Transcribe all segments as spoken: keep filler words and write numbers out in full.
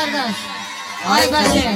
kardeş. Ay başı.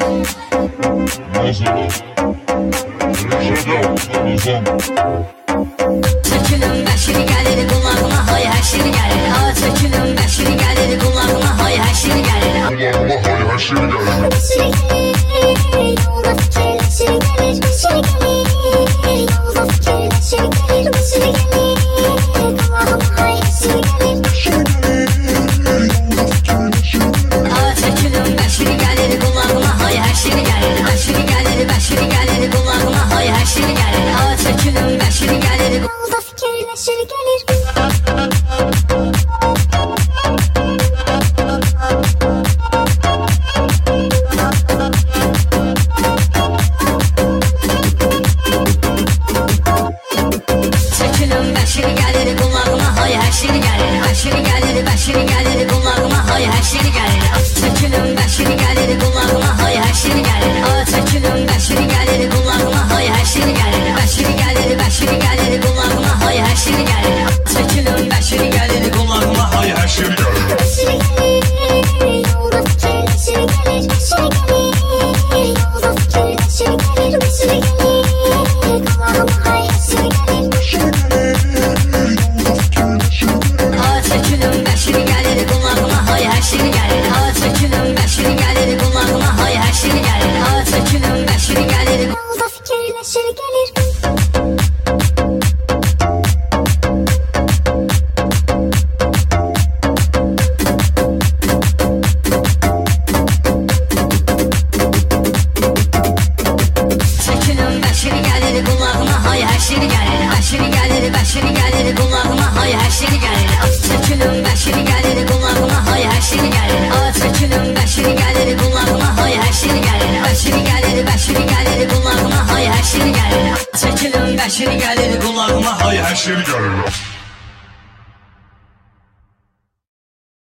Sökülün bəşiri gəlir qulağıma, hay həşiri gəlir. Ha, sökülün bəşiri gəlir qulağıma, hay həşiri gəlir. Qulağıma hay həşiri gəlir. Bəşiri gəlir, yolda fikir bəşiri gəlir. Bəşiri gəlir, yolda fikir bəşiri gəlir. Bəşiri gəlir, qulağıma hay həşiri gəlir. Bəşiri gəlir, yolda fikir bəşiri gəlir. Ha, sökülün bəşiri gəlir qulağıma, hay həşiri gəlir. Bəşiri gəlir, bəşiri gəlir qulağıma, hay həşiri gəlir. Ha, sökülün bəşiri gəlir. Yolda fikir bəşiri gəlir. Sökülün bəşiri gəlir qulağıma, hay həşiri gəlir. Bəşiri gəlir, bəşiri gəlir qulağıma, hay həşiri gəlir. Sökülün bəşiri gəlir qulağıma, hay həşiri gəlir. Ha, sökülün bəşiri gəlir qulağıma, hay həşiri gəlir. Bəşiri gəlir, bəşiri gəlir qulağıma, hay həşiri gəlir. Sökülün bəşiri gəlir qulağıma, hay həşiri gəlir. Bəşiri gəlir, yolda fikir bəşiri gəlir. Bəşiri gəlir, yolda fikir bəşiri gəlir. Bəşiri gəlir, qulağıma hay həşiri gəlir. Bəşiri gəlir, yolda fikir bəşiri gəlir. Ha, sökülün bəşiri gəlir qulağıma, hay həşiri gəlir. Ha, sökülün bəşiri gəlir qulağıma, hay həşiri gəlir. Ha, sökülün bəşiri gəlir. Yolda fikir bəşiri gəlir. Sökülün bəşiri gəlir qulağıma, hay həşiri gəlir. Bəşiri gəlir, bəşiri gəlir qulağıma, hay həşiri gəlir. Sökülün bəşiri gəlir qulağıma, hay həşiri gəlir. Ha, sökülün bəşiri gəlir qulağıma, hay həşiri gəlir. Bəşiri gəlir, bəşiri gəlir qulağıma, hay həşiri gəlir. Sökülün bəşiri gəlir qulağıma, hay Həşiri gəlir.